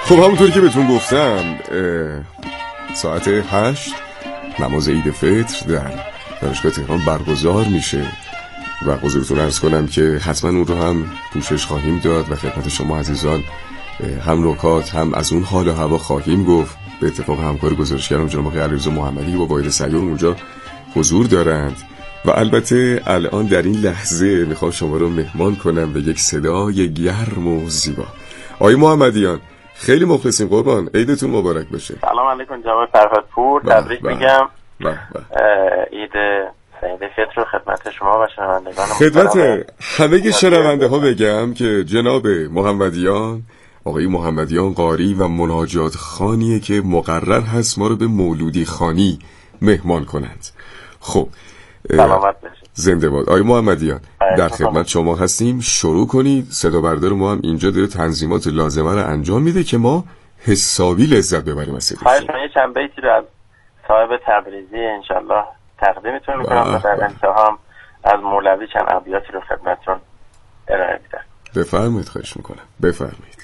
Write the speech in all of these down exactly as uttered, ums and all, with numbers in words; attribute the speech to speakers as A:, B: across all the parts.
A: خب همونطوری که بهتون گفتم ساعت هشت نماز عید فطر در دانشگاه تهران برگزار میشه و حضورتون عرض کنم که حتما اون رو هم پوشش خواهیم داد و خدمت شما عزیزان هم نکات هم از اون حال و هوا خواهیم گفت. به اتفاق همکار گزارشگرم جناب آقای علیرضا محمدی و واحد سیار اونجا حضور دارند و البته الان در این لحظه میخوام شما رو مهمان کنم به یک صدای گرم و زیبا. آقای محمدیان خیلی مخلصیم قربان، عیدتون مبارک بشه.
B: سلام علیکم جناب فرهادپور، تبریک میگم.
A: بله بله.
B: عید سعید فطر رو خدمت شما و شنوندگان
A: خدمت همه شنونده ها بگم که جناب محمدیان آقای محمدیان قاری و مناجات خانیه که مقرر هست ما رو به مولودی خانی مهمان کنند. خب
B: سلامت باشید.
A: زنده باد. آقای محمدیان در خدمت شما هستیم، شروع کنید. صدا بردار ما هم اینجا داره تنظیمات لازمه رو انجام میده که ما حسابی لذت ببریم از صداش.
B: خواهش می‌کنم یه چند بیتی رو از صاحب تبریزی انشالله تقدیمتون میکنم و در انتها هم از مولوی چند ابیاتی رو خدمتتون ارائه میدم.
A: بفرمایید. خواهش میکنم بفرمایید.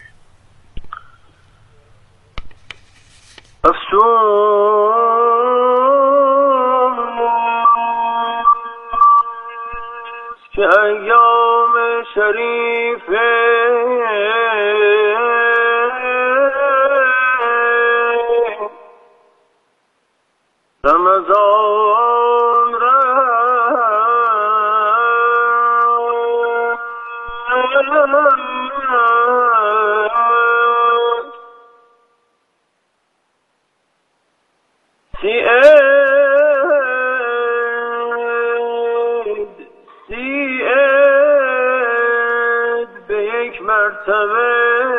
B: افسوس که ایام شریفه رمضان رفت سی عید سی عید به یک مرتبه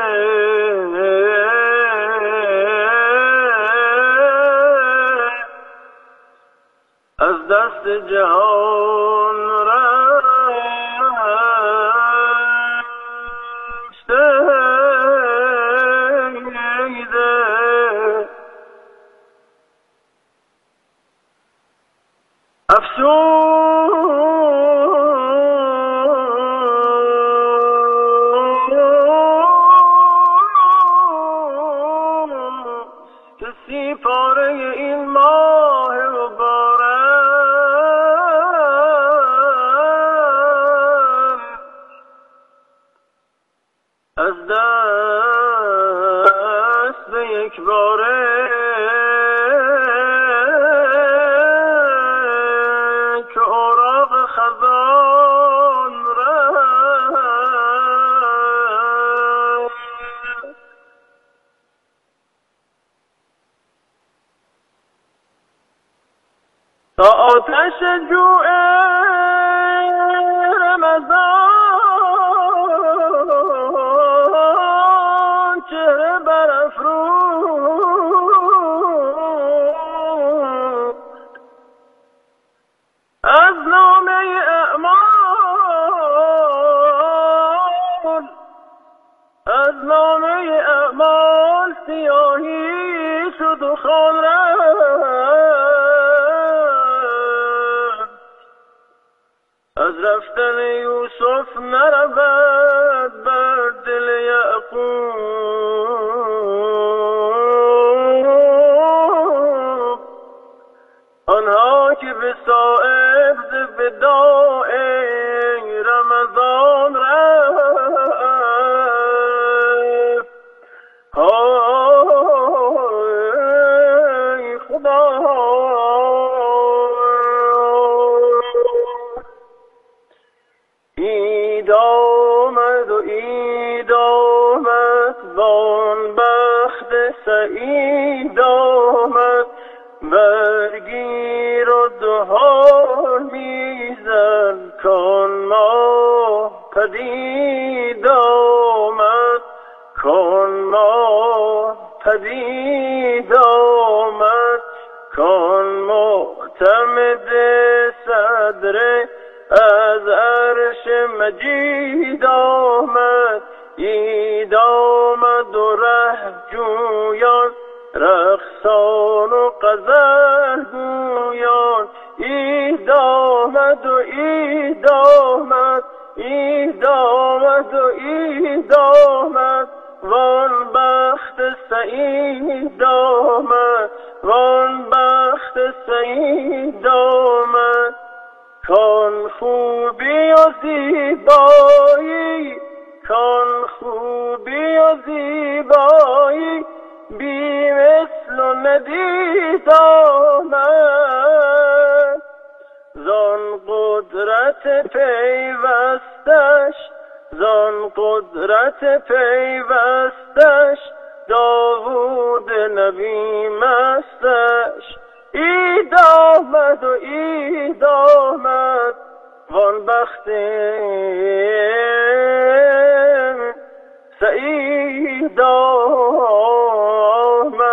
B: از دست جهان کسی پاره این ماه مبارک از دست به یک باره که اوراق خزان رفت تا آتش جوع رمضان چهره برافروخت از نامه اعمال از نامه اعمال سیاهی شد و خال رفت از رفتن یوسف نرود بر دل یعقوب آنها که به صاحب وداع رمضان رفت های خدا عید آمد و عید آمد وان بخت سعید آمد برگیر و دهان میزن کان ما پدید آمد کان ما پدید آمد کان معتمد صدر از عرش مجید آمد عید آمد و ره جویان رقصان و غزل گویان عید آمد و عید آمد عید آمد و عید آمد وان بخت
C: سعید آمد وان بخت سعید آمد کان خوبی و زیبایی کان خوبی و زیبایی بی مثل و ندید آمد زان قدرت پیوستش زان قدرت پیوستش داوود نبی مستش اید آمد و اید آمد وان بخت سعید آمد.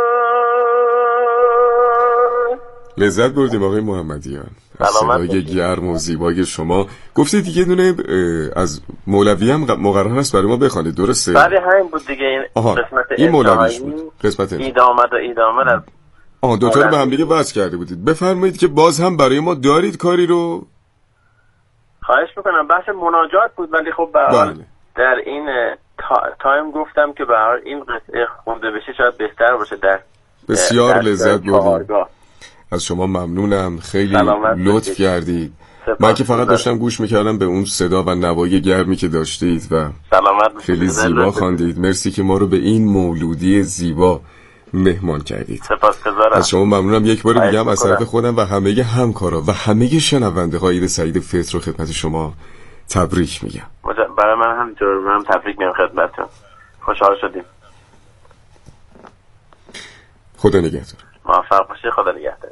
A: لذت بردیم آقای محمدیان از صدای گرم و زیبای شما. گفتید دیگه دونه از مولوی هم مقرر هست برای ما بخوانید، درسته؟
B: بله همین بود دیگه. این
A: آها.
B: قسمت
A: این مولویش بود. قسمت
B: اید آمد و اید آمد از
A: آها دوتا رو به هم دیگه وصل کرده بودید. بفرمایید که باز هم برای ما دارید کاری رو.
B: خواهش میکنم. بحث مناجات بود ولی خب
A: بله.
B: در این تا... تایم گفتم که به هر این قطعه خونده بشه شاید بهتر باشه. در
A: بسیار
B: در
A: لذت بردیم. از شما ممنونم، خیلی لطف کردید. من که فقط داشتم گوش میکردم به اون صدا و نوای گرمی که داشتید و خیلی زیبا خواندید. مرسی که ما رو به این مولودی زیبا مهمان کردید.
B: سپاسگزارم.
A: از شما ممنونم. یک بار دیگه هم از طرف خودم و همه همکارا و همه شنونده های عید سعید فطر رو خدمت شما تبریک میگم.
B: برای من همینطور، من هم تبریک میگم خدمتتون. خوشحال شدیم.
A: خدا نگهدار.
B: موفق باشید. خدا نگهدار.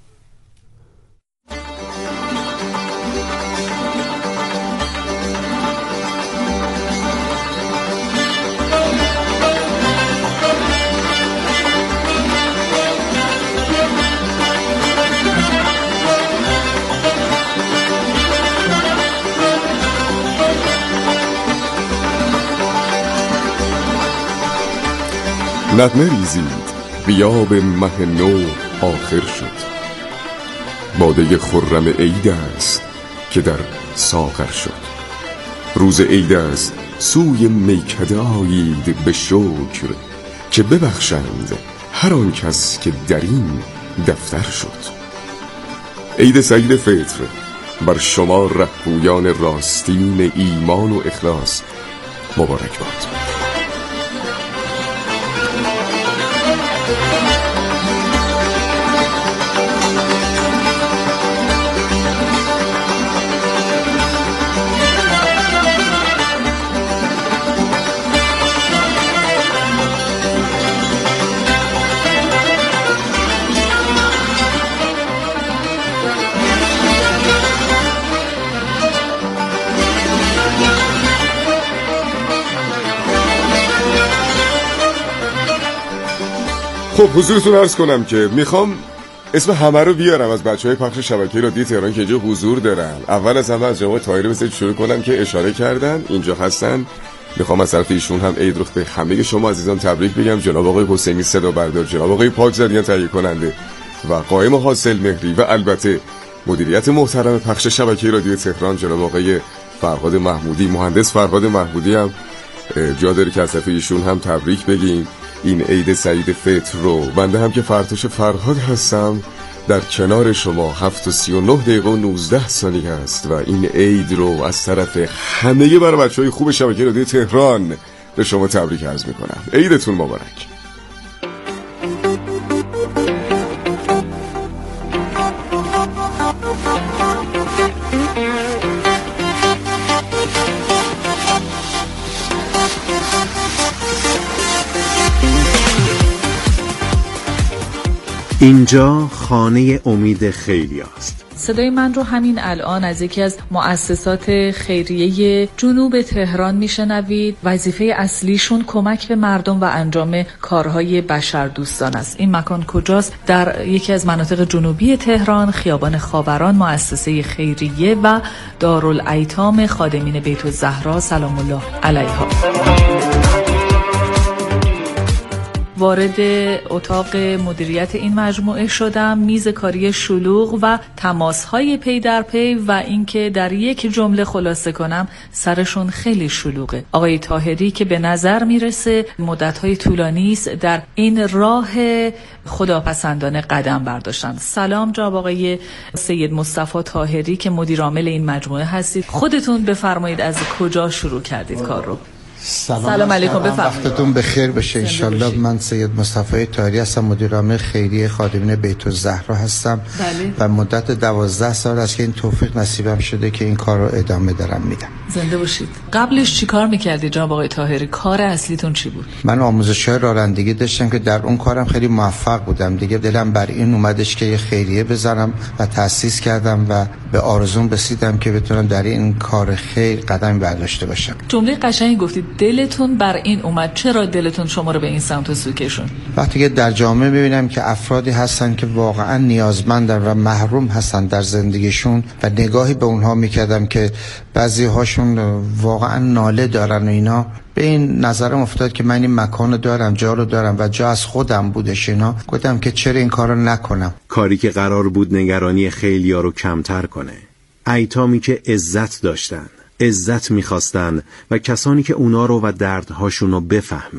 A: نغمه ریزید غیاب مه نو آخر شد، باده خرم عید است که در ساغر شد. روز عید است سوی میکده آیید به شکر، که ببخشند هر آن کس که در این دفتر شد. عید سعید فطر بر شما رهپویان راستین ایمان و اخلاص مبارک باد. خب حضورتون عرض کنم که میخوام اسم همه رو بیارم از بچه های پخش شبکه رادیو تهران که اینجا حضور دارن. اول از همه از جناب طاهری بذارید شروع کنم که اشاره کردن اینجا هستن. میخوام از طرف ایشون هم عید رو به همه شما عزیزان تبریک بگم. جناب آقای حسینی صدا بردار، جناب آقای پاکزادیان تهیه کننده و قائم حاصل مهری و البته مدیریت محترم پخش شبکه رادیو تهران جناب آقای فرهاد محمودی، مهندس فرهاد محمودی هم جا داره که از طرف ایشون هم تبریک بگیم این عید سعید فطر رو. بنده هم که فرتوش فرهاد هستم در کنار شما. هفت و سی و نه دقیقه و نوزده ثانیه هست و این عید رو از طرف همه برای بچه های خوب شبکه رادیو تهران به شما تبریک عرض میکنم. عیدتون مبارک.
D: اینجا خانه امید خیلی است.
E: صدای من رو همین الان از یکی از مؤسسات خیریه جنوب تهران میشنوید. وظیفه اصلیشون کمک به مردم و انجام کارهای بشردوستان است. این مکان کجاست؟ در یکی از مناطق جنوبی تهران، خیابان خاوران، مؤسسه خیریه و دارالایتام خادمین بیت الزهرا سلام الله علیها. وارد اتاق مدیریت این مجموعه شدم. میز کاری شلوغ و تماس‌های پی در پی و اینکه در یک جمله خلاصه کنم سرشون خیلی شلوغه. آقای طاهری که به نظر میرسه مدت‌های طولانی است در این راه خداپسندانه قدم برداشتن. سلام جناب آقای سید مصطفی طاهری که مدیر عامل این مجموعه هستید. خودتون بفرمایید از کجا شروع کردید کار رو؟
F: سلام,
E: سلام علیکم، بفرمایید.
F: وقتتون بخیر بشه ان شاءالله. من سید مصطفی طاهری هستم، مدیر عامل خیریه خادمین بیت الزهرا هستم.
E: بله.
F: و مدت دوازده سال است که این توفیق نصیبم شده که این کار رو ادامه دارم میدم.
E: زنده باشید. قبلش چی کار میکردید جناب آقای طاهری؟ کار اصلیتون چی بود؟
F: من آموزش‌های رانندگی داشتم که در اون کارم خیلی موفق بودم. دیگه دلم بر این اومدش که یه خیریه بزنم و تأسیس کردم و به آرزوم رسیدم که بتونم در این کار خیر قدم برداشته باشم.
E: جمله قشنگی گفتید، دلتون بر این اومد. چرا دلتون شما رو به این سمت سو کشون؟
F: وقتی که در جامعه میبینم که افرادی هستن که واقعا نیازمندن و محروم هستن در زندگیشون و نگاهی به اونها میکردم که بعضی هاشون واقعا ناله دارن و اینا، به این نظرم افتاد که من این مکانو دارم، جا رو دارم و جا از خودم بودش اینا. گفتم که چرا این کارو نکنم.
D: کاری که قرار بود نگرانی خیلیا رو کمتر کنه. ایتامی که عزت داشتن، عزت میخواستن و کسانی که اونا رو و دردهاشون رو بفهمه.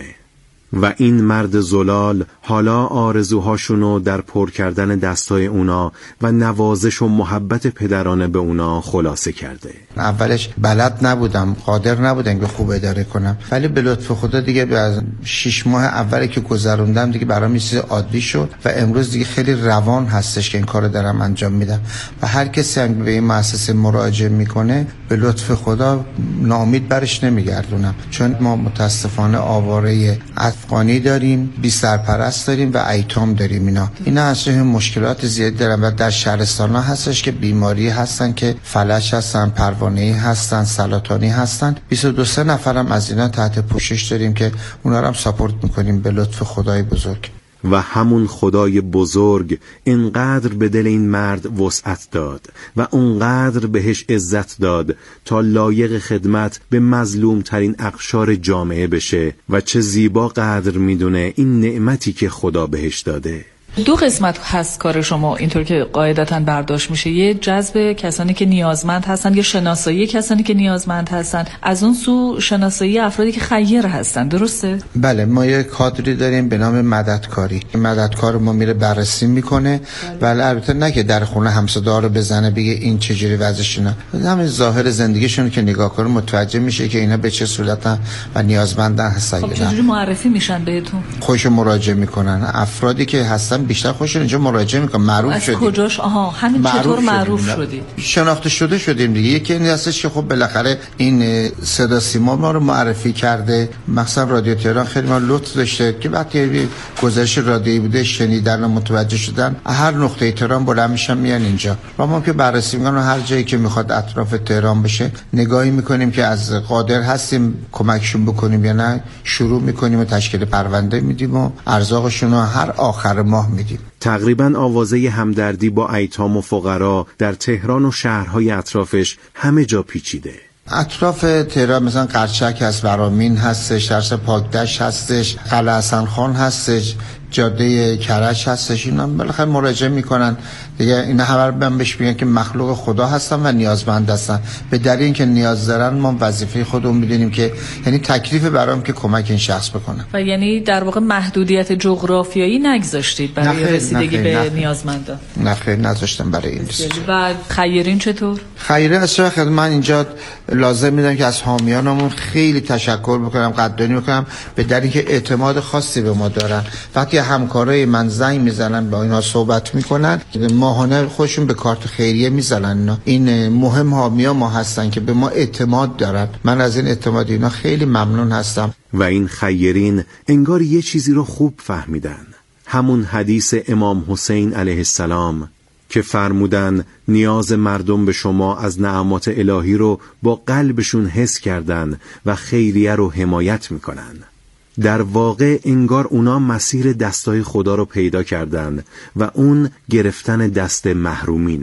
D: و این مرد زلال حالا آرزوهاشونو در پر کردن دستای اونا و نوازش و محبت پدرانه به اونا خلاصه کرده.
F: اولش بلد نبودم، قادر نبودم که خوب اداره کنم، ولی به لطف خدا دیگه از شش ماه اولی که گذروندم دیگه برام یه چیز عادی شد و امروز دیگه خیلی روان هستش که این کارو دارم انجام میدم و هر کسی هم به این مؤسسه مراجعه میکنه به لطف خدا ناامید برش نمیگردونم، چون ما متاسفانه آواره افغانی داریم، بی سرپرست داریم و ایتام داریم. اینا اینا اصلا مشکلات زیادی دارن و در شهرستان‌ها هستش که بیماری هستن که فلج هستن، پروانه‌ای هستن، سرطانی هستن. بیست و دو سه نفرم از اینا تحت پوشش داریم که اونا رو هم ساپورت میکنیم به لطف خدای بزرگ.
D: و همون خدای بزرگ اینقدر به دل این مرد وسعت داد و اونقدر بهش عزت داد تا لایق خدمت به مظلوم ترین اقشار جامعه بشه و چه زیبا قدر میدونه این نعمتی که خدا بهش داده.
E: دو قسمت هست کار شما اینطور که قاعدتاً برداشت میشه، یه جذب کسانی که نیازمند هستن، یه شناسایی کسانی که نیازمند هستن، از اون سو شناسایی افرادی که خیر هستن. درسته؟
F: بله، ما یه کادری داریم به نام مددکاری. مددکار ما میره بررسی میکنه، ولی البته نه که در خونه همسایه‌ها رو بزنه بگه این چجوری وضعشونه، همین ظاهر زندگیشون که نگاه کنه متوجه میشه که اینا به چه صورتن و نیازمندن هستن.
E: خب چجوری معرفی میشن بهتون؟
F: خودشون مراجعه میکنن. افرادی که هستن بیشتر خودشون اینجا مراجعه میکنن. معروف
E: از
F: شدیم.
E: کجاش؟ آها، همین
F: معروف
E: چطور معروف
F: شدیم.
E: شدید؟
F: شناخته شده شدیم دیگه. یکی این هستش که خب بالاخره این صدا سیما ما رو معرفی کرده، مثلا رادیو تهران خیلی ما لطف داشته که وقتی گزارش رادیویی بوده شنیدن و متوجه شدن هر نقطه تهران بلند میشن میان اینجا و ما که بررسی میکنیم هر جایی که میخواد اطراف تهران بشه نگاهی میکنیم که از قادر هستیم کمکشون بکنیم یا نه، شروع میکنیم و تشکیل پرونده میدیم و ارزاقشون رو هر آخر ماه میدیم.
D: تقریباً آوازه همدردی با ایتام و فقرا در تهران و شهرهای اطرافش همه جا پیچیده.
F: اطراف تهران مثلا قرچک هست، برامین هستش، درس پاکدشت هستش، قلعه حسن خان هستش، جاده کرج هستش. اینا بالاخره مراجعه میکنن دیگه. اینا همه هم بهش میگن که مخلوق خدا هستن و نیازمند هستن. به دلیل اینکه نیاز دارن ما وظیفه خودمون میدونیم که یعنی تکلیف برام که کمک این شخص بکنم.
E: و یعنی در واقع محدودیت جغرافیایی نگذاشتید برای
F: نخیر،
E: رسیدگی
F: نخیر،
E: به
F: نخیر.
E: نیازمندان؟
F: نه خیر نذاشتم برای این رسید.
E: و خیرین چطور؟
F: خیره از چه من اینجا لازم میدونم که از حامیانمون خیلی تشکر بکنم، قدردانی بکنم به دلیل اینکه اعتماد خاصی به ما دارن. وقتی همکارای من زنگ میزنن با اینا صحبت میکنن ماهانه خودشون به کارت خیریه میزنن. این مهم حامیا ما هستن که به ما اعتماد دارن. من از این اعتماد اینا خیلی ممنون هستم.
D: و این خیرین انگار یه چیزی رو خوب فهمیدن، همون حدیث امام حسین علیه السلام که فرمودن نیاز مردم به شما از نعمات الهی رو با قلبشون حس کردن و خیریه رو حمایت میکنن. در واقع انگار اونا مسیر دستای خدا رو پیدا کردن و اون گرفتن دست محرومینه.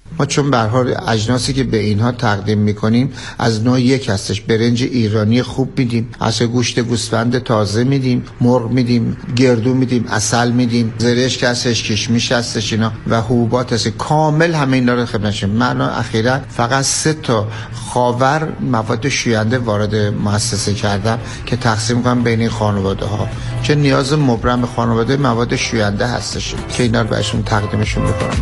F: ما چون به هر حال اجناسی که به اینها تقدیم میکنیم از نوع یک هستش. برنج ایرانی خوب میدیم، اصل گوشت گوسفند تازه میدیم، مرغ میدیم، گردو میدیم، عسل میدیم، زرشک هستش، کشمیش هستش اینا و حبوبات هست. کامل همه اینا رو خدمتشون. من اخیرا فقط سه تا خاور مواد شوینده وارد مؤسسه کردم که تقسیم کنم بین این خانواده ها، چه نیاز مبرم به خانواده مواد شوینده هستش که اینا رو بهشون تقدیمشون میکنم.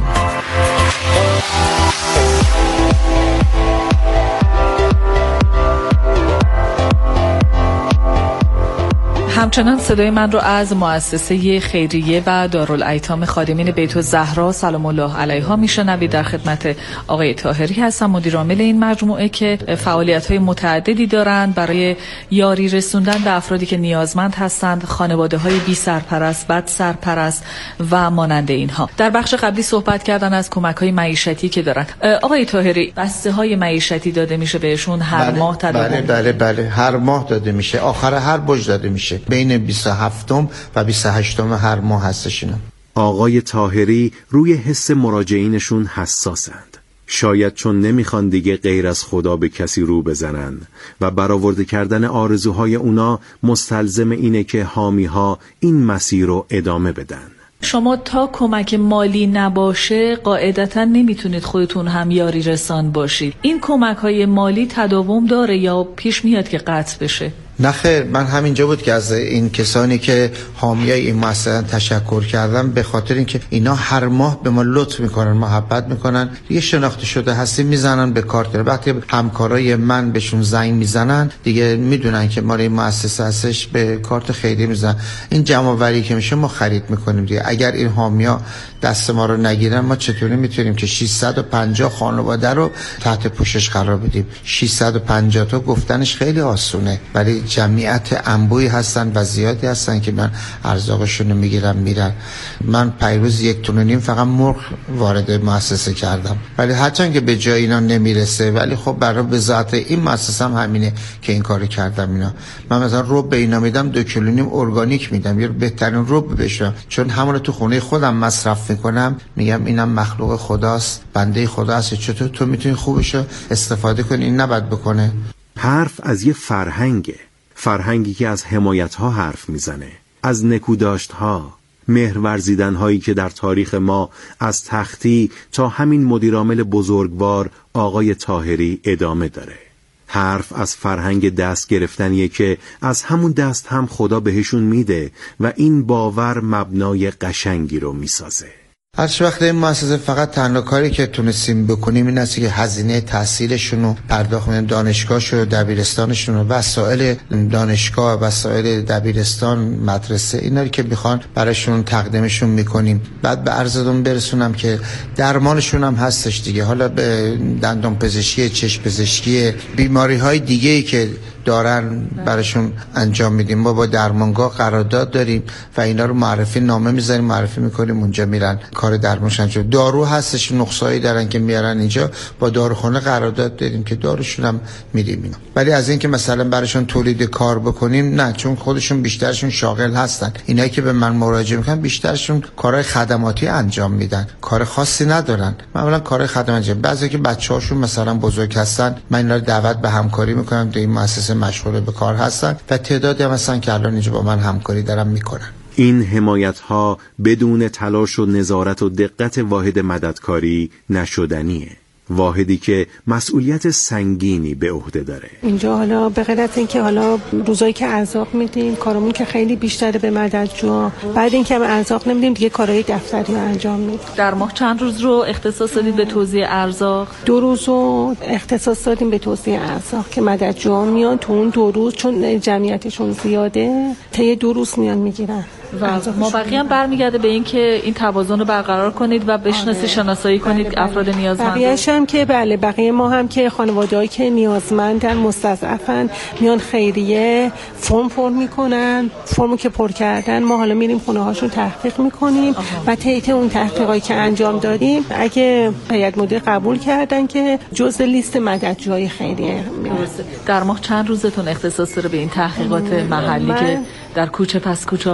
E: همچنان صدای من رو از مؤسسه خیریه و دارالایتام خادمین بیت الزهرا سلام الله علیها میشنوید. در خدمت آقای طاهری هستم، مدیر عامل این مجموعه که فعالیت‌های متعددی دارند برای یاری رسوندن به افرادی که نیازمند هستند، خانواده‌های بی سرپرست، بد سرپرست و مانند اینها. در بخش قبلی صحبت کردن از کمک‌های معیشتی که دارن. آقای طاهری، بسته‌های معیشتی داده میشه بهشون هر
F: بله،
E: ماه تداوم؟
F: بله بله بله هر ماه داده میشه، آخر هر برج داده میشه. بین بیست و هفتم و بیست و هشتم هر ماه هستش اینا.
D: آقای طاهری روی حس مراجعینشون حساسند. شاید چون نمیخوان دیگه غیر از خدا به کسی رو بزنن و برآورده کردن آرزوهای اونا مستلزم اینه که حامی‌ها این مسیر رو ادامه بدن.
E: شما تا کمک مالی نباشه قاعدتا نمیتونید خودتون هم یاری رسان باشید. این کمک‌های مالی تداوم داره یا پیش میاد که قطع بشه؟
F: نه خیر، من همینجا بود که از این کسانی که حامیای این مؤسسه تشکر کردم، به خاطر اینکه اینا هر ماه به ما لطف میکنن، محبت میکنن، دیگه شناخته شده هستی، میزنن به کارت. وقتی همکارای من بهشون زنگ میزنن دیگه میدونن که ما این مؤسسه هستش، به کارت خیریه میزنن. این جمع‌آوری که میشه ما خرید میکنیم دیگه. اگر این حامیا دست ما رو نگیرن ما چطوری میتونیم که ششصد و پنجاه خانواده رو تحت پوشش قرار بدیم؟ ششصد و پنجاه تا گفتنش خیلی آسونه، ولی جمعیت انبوهی هستن و زیادی هستن که من ارزاقشون رو میگیرم میرن. من پیروز یک تون و نیم فقط مرغ وارد مؤسسه کردم، ولی هرچند که به جای اینا نمیرسه، ولی خب برای به ذات این مؤسسه هم همینه که این کاری کردم. اینا من مثلا رب به اینا میدم، دو کیلو نیم ارگانیک میدم، یا بهترین رب بشم، چون همون تو خونه خودم مصرف میکنم. میگم اینم مخلوق خداست، بنده خداست، چطور تو میتونی خوبشو استفاده کنی؟ این نباید بکنه.
D: حرف از یه فرهنگه، فرهنگی که از حمایت‌ها حرف میزنه، از نکوداشت‌ها، مهرورزیدن‌هایی که در تاریخ ما از تختی تا همین مدیرعامل بزرگوار آقای طاهری ادامه داره. حرف از فرهنگ دست گرفتنیه که از همون دست هم خدا بهشون میده و این باور مبنای قشنگی رو میسازه.
F: هر وقت این مؤسسه فقط تنها کاری که تونستیم بکنیم این است که هزینه تحصیلشون رو پرداخت کنیم، دانشگاهشون و دبیرستانشون و وسایل دانشگاه، وسایل دبیرستان، مدرسه، اینا رو که میخوان براشون تقدیمشون میکنیم. بعد به عرضتون برسونم که درمانشون هم هستش دیگه، حالا به دندان پزشکی، چشم پزشکی، بیماری های دیگه ای که دارن براشون انجام میدیم. ما با درمانگاه قرارداد داریم و اینا رو معرفی نامه میذاریم، معرفی میکنیم، اونجا میرن کار درمانش انجام. دارو هستش، نقصایی دارن که میارن اینجا، با داروخونه قرارداد داریم که داروشون هم میدیم اینا. ولی از این که مثلا براشون تولید کار بکنیم نه، چون خودشون بیشترشون شاغل هستن. اینایی که به من مراجعه میکنن بیشترشون کارهای خدماتی انجام میدن، کار خاصی ندارن، معمولا کار خدماتی. بعضی که بچه‌هاشون مثلا بزرگ هستن، من اینا رو دعوت به همکاری میکنم، در این مؤسسه مشغول به کار هستن و تعدادی هم هستن که الان اینجا با من همکاری دارن میکنن.
D: این حمایت‌ها بدون تلاش و نظارت و دقت واحد مددکاری نشدنیه، واحدی که مسئولیت سنگینی به عهده داره.
G: اینجا حالا به غیر از اینکه حالا روزایی که ارزاق میدیم، کارمون که خیلی بیشتره به مددجو، بعد اینکه ارزاق نمیدیم دیگه کارهای دفتری رو انجام میدیم.
E: در ماه چند روز رو اختصاص دادید به توزیع ارزاق؟
G: دو روز رو اختصاص دادیم به توزیع ارزاق که مددجوها میان تو اون دو روز، چون جمعیتشون زیاده، طی دو روز میان میگیرن.
E: و ما بقیه هم برمیگرده به این که این توازن رو برقرار کنید و بشناسی شناسایی کنید بله بله. افراد نیازمند.
G: بقیه‌اش هم که بله، بقیه ما هم که خانواده‌ای که نیازمندن، مستضعفن، میان خیریه فرم پر میکنن. فرمو که پر کردن ما حالا میریم خونه هاشون تحقیق میکنیم و طی اون تحقیقاتی که انجام دادیم اگه هیئت مدیره قبول کردن که جزء لیست مددجوهای خیریه میرسه.
E: در ماه چند روزتون اختصاص داره به این تحقیقات محلی من... که در کوچه پس کوچه های تهران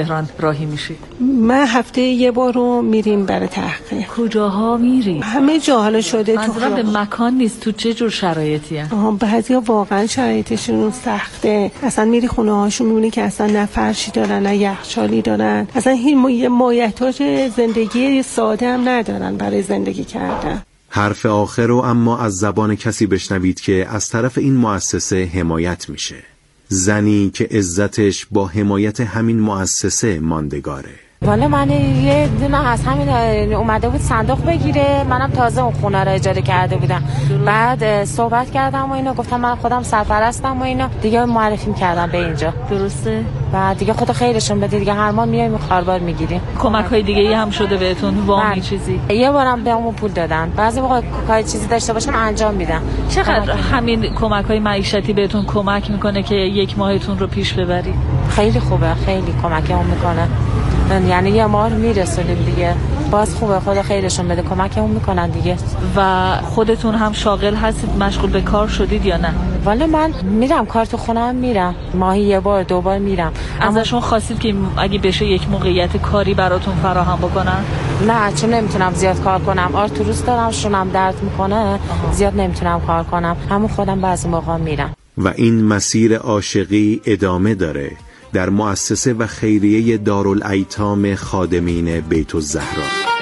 E: تهران راهی میشید؟
G: من هفته یه بار رو میریم برای تحقیق.
E: کجاها میری؟
G: همه جا حالا شده. تو
E: منظورم به مکان نیست، تو چه جور شرایطی هستن؟
G: بعضیا واقعا شرایطشون سخته، اصلا میری خونه هاشون میبینی که اصلا نه فرشی دارن نه یخچالی دارن، اصلا هیچ مایحتاج زندگی ساده هم ندارن برای زندگی کردن.
D: حرف آخر رو اما از زبان کسی بشنوید که از طرف این مؤسسه حمایت میشه. زنی که عزتش با حمایت همین مؤسسه ماندگاره.
H: والا من یه دونه از همین اومده بود صندوق بگیره، منم تازه اون خونه رو اجاره کرده بودم. بعد صحبت کردم و اینا، گفتم من خودم سرپرستم و اینا، دیگه معرفی کردم به اینجا.
E: درسته؟
H: بعد دیگه خدا خیرشون بده، دیگه هر ماه میایم خاربار میگیریم.
E: کمک های دیگه ای هم شده بهتون؟ وامی چیزی؟
H: یه بارم بهمون پول دادن، بعضی موقع کاری چیزی داشته باشم انجام میدم.
E: چقدر همین کمک های معیشتی بهتون کمک میکنه که یک ماهتون رو پیش ببرید؟
H: خیلی خوبه، خیلی کمکمون میکنه، یعنی یه ماه میرسونیم دیگه. باز خوبه، خدا خیرشون بده، کمکمون میکنن دیگه.
E: و خودتون هم شاغل هستید، مشغول به کار شدید یا نه؟
H: والا من میرم کار تو خونه هم میرم، ماهی یه بار دو بار میرم.
E: ازشون خواستید که اگه بشه یک موقعیت کاری براتون فراهم بکنن؟
H: نه، چون نمیتونم زیاد کار کنم، آرتروس دارم، شونم درد میکنه، زیاد نمیتونم کار کنم، همون خودم بعضی موقع میرم.
D: و این مسیر عاشقی ادامه داره در مؤسسه و خیریه دارالایتام خادمین بیت الزهرا.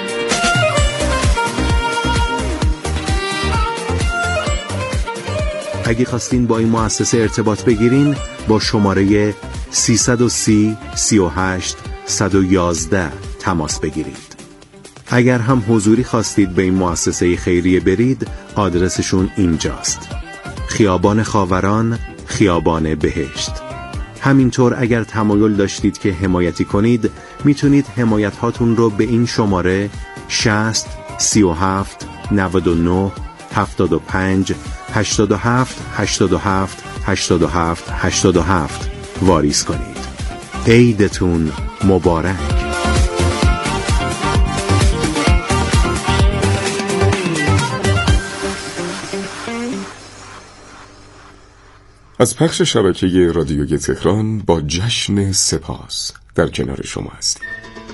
D: اگه خواستین با این مؤسسه ارتباط بگیرین، با شماره سیصد و سی سی و هشت صد و یازده تماس بگیرید. اگر هم حضوری خواستید به این مؤسسه خیریه برید، آدرسشون اینجاست: خیابان خاوران، خیابان بهشت. همینطور اگر تمایل داشتید که حمایتی کنید، میتونید حمایت هاتون رو به این شماره شصت سی و هفت نود و نه هفتاد و پنج هشتاد و هفت هشتاد و هفت هشتاد و هفت هشتاد و هفت واریز کنید. عیدتون مبارک.
A: از پخش شبکه رادیوی تهران با جشن سپاس در کنار شما هستیم.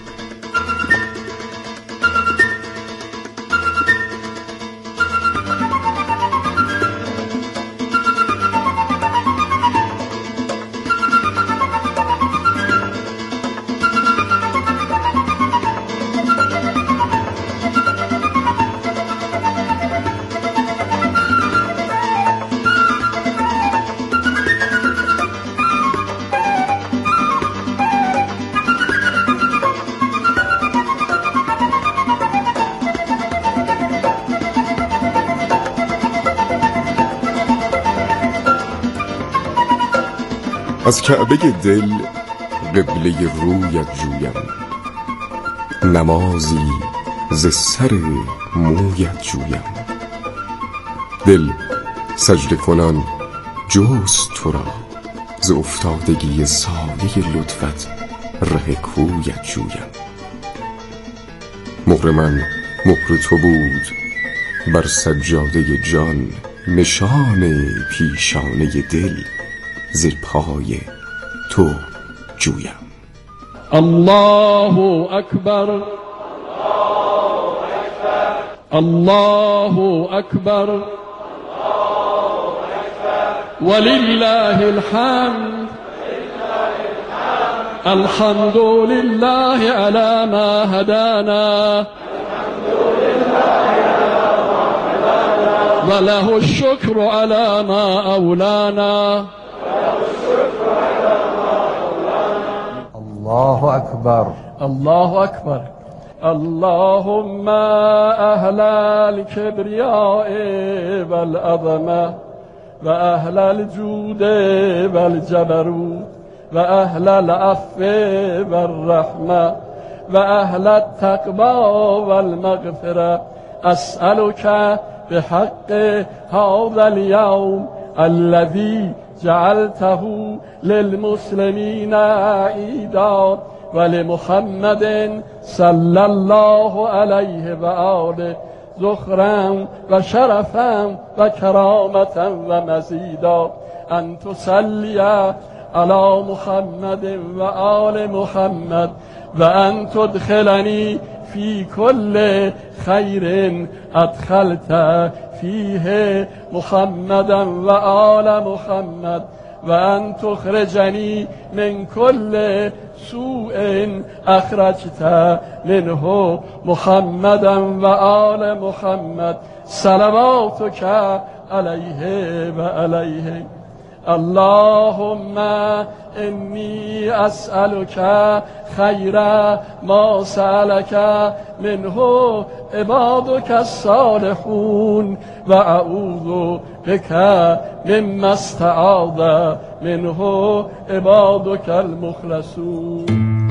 A: از کعبه دل قبله رویت جویم، نمازی ز سر مویت جویم. دل سجده کنان جست تو را، ز افتادگی سایه لطفت ره کویت جویم. مهر من مهر تو بود بر سجاده جان، نشان پیشانه دل زیر پای تو جویم.
I: الله اکبر، الله اکبر، ولله الحمد، الحمد لله على ما هدانا، وله الشكر على ما أولانا.
J: الله أكبر،
I: الله أكبر. اللهم أهل الكبرياء والعظمة، وأهل الجود والجبروت، وأهل العفو والرحمة، وأهل التقوى والمغفرة، أسألك بحق هذا اليوم الذي جعلته للمسلمين عيدا، ولمحمد صلى الله عليه وآله ذخرا وشرفا وكرامة ومزيدا، أن تصلي على محمد و آل محمد و ان تدخلنی فی کل خیر ادخلت فیه محمدا و آل محمد و ان تخرجنی من کل سوء اخرجت منه محمدا و آل محمد صلواتک علیه و علیه. اللهم انی اسألک خیر ما سألک منه عبادک الصالحون و اعوذ بک مما استعاذ منه عبادک المخلصون.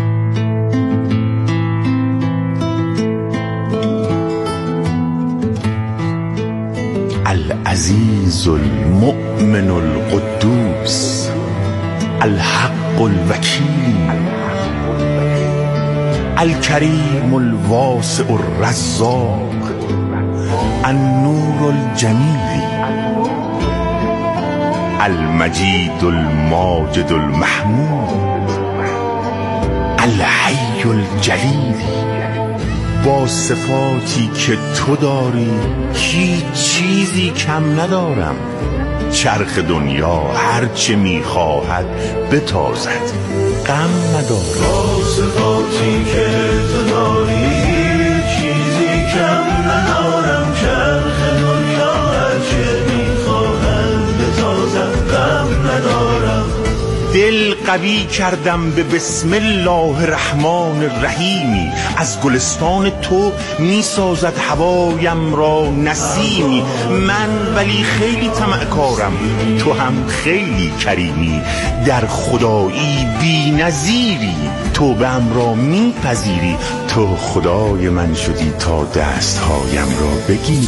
J: العزیز المؤمن القدوس الحق الوکیل الکریم الواسع الرزاق النور الجمیل المجید الماجد المحمود الحی الجلیل، با صفاتی که تو داری هیچ چیزی کم ندارم. چرخ دنیا هرچه میخواهد بتازد، غم ندارم. با صفاتی که تو داری هیچ چیزی کم ندارم. چرخ دنیا هرچه میخواهد بتازد، غم ندارم. دل قوی کردم به بسم الله الرحمن الرحیمی، از گلستان تو می سازد هوایم را نسیمی. من ولی خیلی طمعکارم، تو هم خیلی کریمی. در خدایی بی نظیری، توبه‌ام را می پذیری. تو خدای من شدی تا دستهایم را بگیری.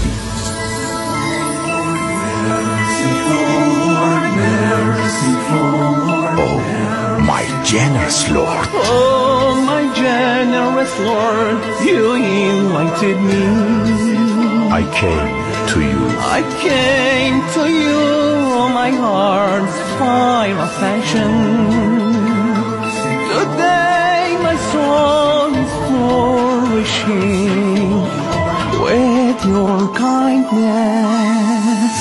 J: Oh, my generous Lord.
K: Oh, my generous Lord, you invited me.
J: I came to you.
K: I came to you, my heart's fire of passion. Today my soul is flourishing with your kindness.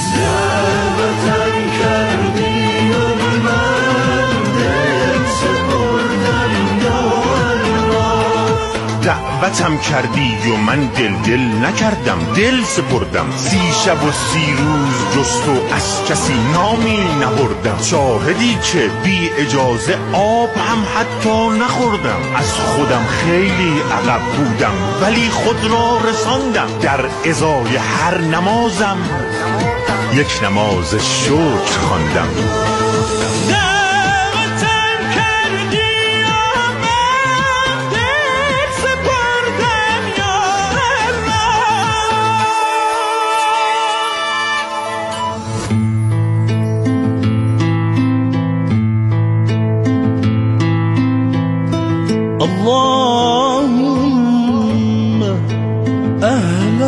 J: دعوتم کردی و من دل دل نکردم، دل سپردم. سی شب و سی روز جست و از کسی نامی نبردم. شاهدی که بی اجازه آب هم حتی نخوردم. از خودم خیلی عقب بودم ولی خود را رساندم. در ازای هر نمازم یک نماز شکر خواندم.
K: اللهم أهل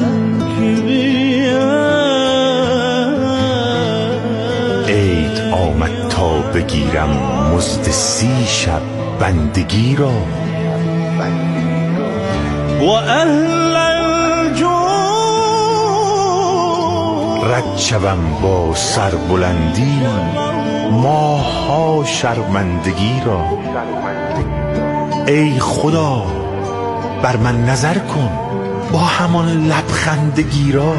K: الكبرياء.
J: عید آمد تا بگیرم مزد سی شب بندگی را.
K: و اهل الجود.
J: رد شوم با سربلندی ماها شرمندگی را. ای خدا بر من نظر کن با همان لبخندگی را.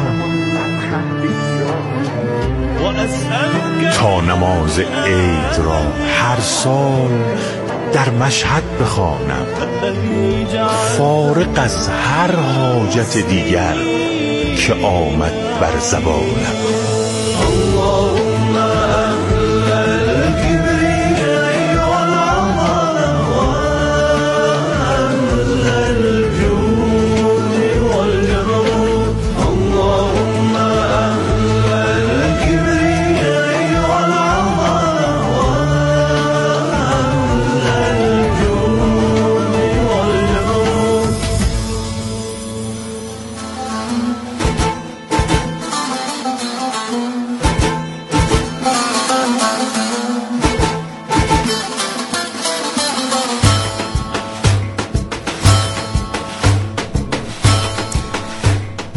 J: تا نماز عید را هر سال در مشهد بخوانم، فارغ از هر حاجت دیگر که آمد بر زبانم.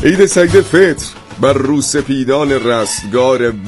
A: عید سجده فطر بر روسپیدان رستگار